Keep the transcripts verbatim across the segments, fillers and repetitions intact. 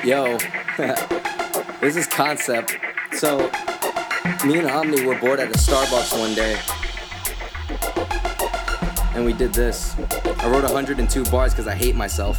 Yo, this is Concept. So, me and Omni were bored at a Starbucks one day, and we did this. I wrote one hundred two bars because I hate myself.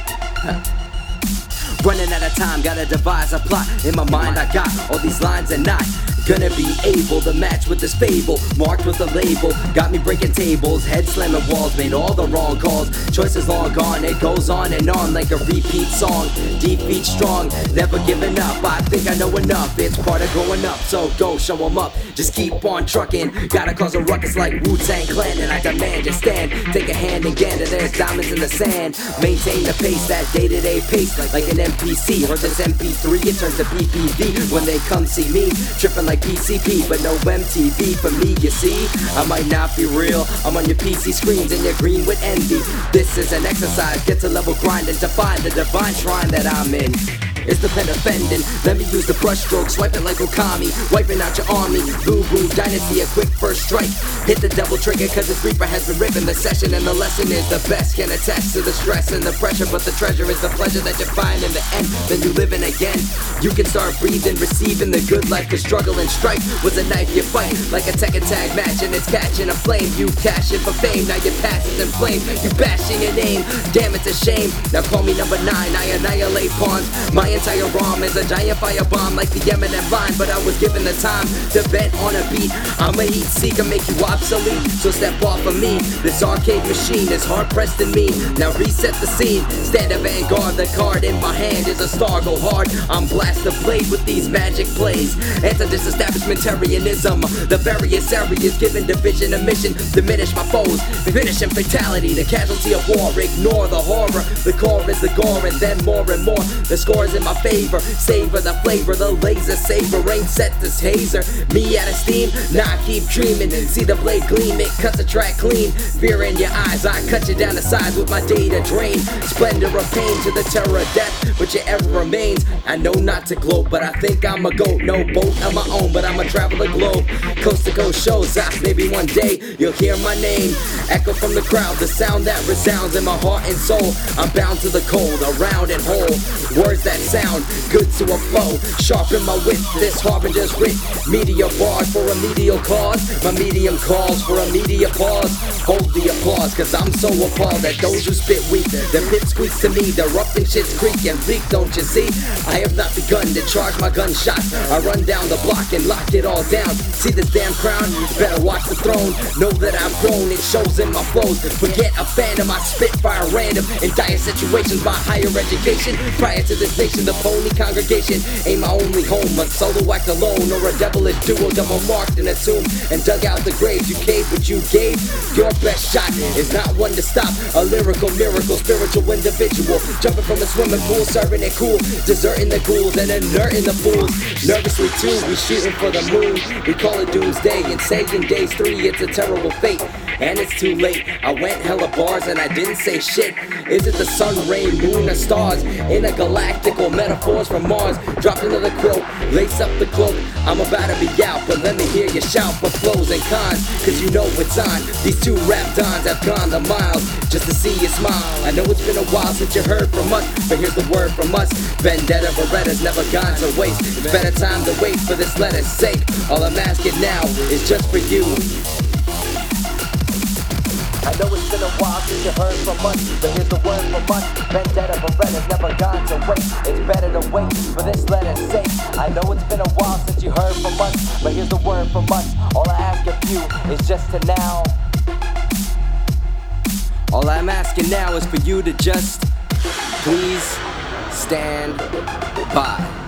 Running out of time, gotta devise a plot. In my mind I got all these lines and not gonna be able to match with this fable. Marked with a label, got me breaking tables, head slamming walls, made all the wrong calls. Choices long gone, it goes on and on like a repeat song. Defeat strong, never giving up. I think I know enough, it's part of growing up. So go show 'em up, just keep on trucking. Gotta cause a ruckus like Wu-Tang Clan, and I demand you stand. Take a hand and gander, there's diamonds in the sand. Maintain the pace, that day-to-day pace, like an M P C. Or this M P three, it turns to B P V when they come see me. Tripping like P C P, but no M T V for me, you see. I might not be real, I'm on your P C screens and you're green with envy. This is an exercise, get to level grinding to find the divine shrine that I'm in. It's the pen offending, let me use the brush stroke, swipe it like Okami, wiping out your army. Boo Boo Dynasty, a quick first strike. Hit the double trigger cause this reaper has been ripping the session, and the lesson is the best can attest to the stress and the pressure, but the treasure is the pleasure that you find in the end. Then you living again, you can start breathing, receiving the good life, cause struggle and strife was a knife you fight, like a Tekken tag match and it's catching a flame. You cashing for fame, now your past is in flame. You bashing your name, damn it's a shame. Now call me number nine, I annihilate pawns. My entire ROM is a giant firebomb like the Eminem line, but I was given the time to bet on a beat. I'm a heat seeker, make you obsolete, so step off of me. This arcade machine is hard pressed in me. Now reset the scene, stand at vanguard. The card in my hand is a star, go hard. I'm blast the blade with these magic plays. Anti-disestablishmentarianism, the various areas given division a mission. Diminish my foes, finishing fatality, the casualty of war. Ignore the horror, the core is the gore, and then more and more. The score is in my favor, savor the flavor, the laser saber ain't set this hazer. Me out of steam, nah keep dreaming. See the blade gleam, it cuts the track clean. Fear in your eyes, I cut you down the sides with my data drain. Splendor of pain to the terror of death, but your ever remains. I know not to gloat, but I think I'm a goat. No boat of my own, but I'ma travel the globe. Coast to coast shows, ah, maybe one day you'll hear my name echo from the crowd, the sound that resounds in my heart and soul. I'm bound to the cold, around and whole. Words that sound good to a flow, sharpen my wit, this harbinger's writ. Media bars for a medial cause, my medium calls for a media pause. Hold the applause, cause I'm so appalled at those who spit weak. The pit squeaks to me, they're up and shit's creak and bleak, don't you see? I have not begun to charge my gunshots. I run down the block and lock it all down. See this damn crown? Better watch the throne. Know that I've grown, it shows in my flows. Forget a phantom, I spit fire random in dire situations by higher education. Prior to this nation, the pony congregation ain't my only home. A solo act alone or a devilish duo, double marked in a tomb and dug out the graves. You caved, but you gave your best shot. Is not one to stop. A lyrical miracle, spiritual individual, jumping from a swimming pool, serving it cool, deserting the ghouls and inerting the fools. Nervously too, we shooting for the moon. We call it doomsday and say in days three it's a terrible fate. And it's too late. I went hella bars and I didn't say shit. Is it the sun, rain, moon, or stars? Intergalactical metaphors from Mars. Drop into the quilt, lace up the cloak. I'm about to be out, but let me hear you shout for pros and cons, cause you know it's on. These two rap dons have gone the miles just to see you smile. I know it's been a while since you heard from us, but here's the word from us. Vendetta Beretta's never gone to waste. It's better time to wait for this letter's sake. All I'm asking now is just for you. I know it's been a while since you heard from us, but here's the word from us. Vendetta Beretta's never gone to waste. It's better to wait for this letter's sake. I know it's been a while since you heard from us, but here's the word from us. All I ask of you is just to now. All I'm asking now is for you to just please stand by.